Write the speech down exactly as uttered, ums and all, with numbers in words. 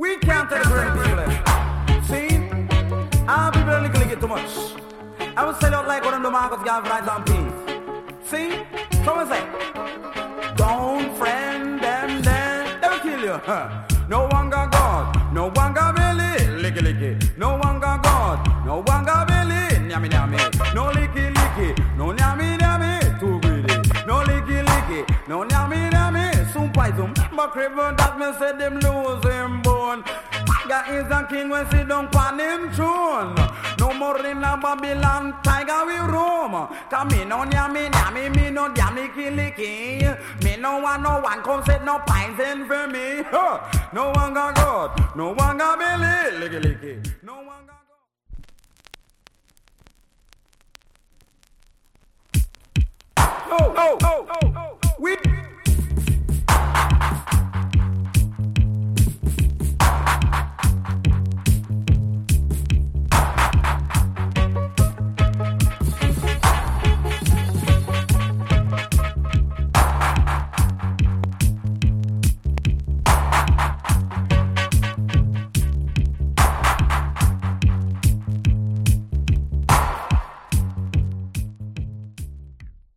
We can't take the great people. See? Our people are licky licky too much. I will sell out like one of the Marcus Garvey rights and peace. See? Someone say, don't friend them then, they will kill you. Huh? No one got God, no one got Billy, licky licky. No one got God, no one got Billy, nyami nyami. No licky licky, no nyami nyami, too greedy. No licky licky, no nyami nyami, soon pie soon. But river that me say them lose him bone. Tiger is a king when sit down pan him throne. No more in a Babylon, tiger we roam. Come me no nyami nyami, me no damn licky licky. Me no one no one come set no pines in for me. Huh. No one got God, no one got Billy, licky licky. No one got God. Oh, oh, oh, oh.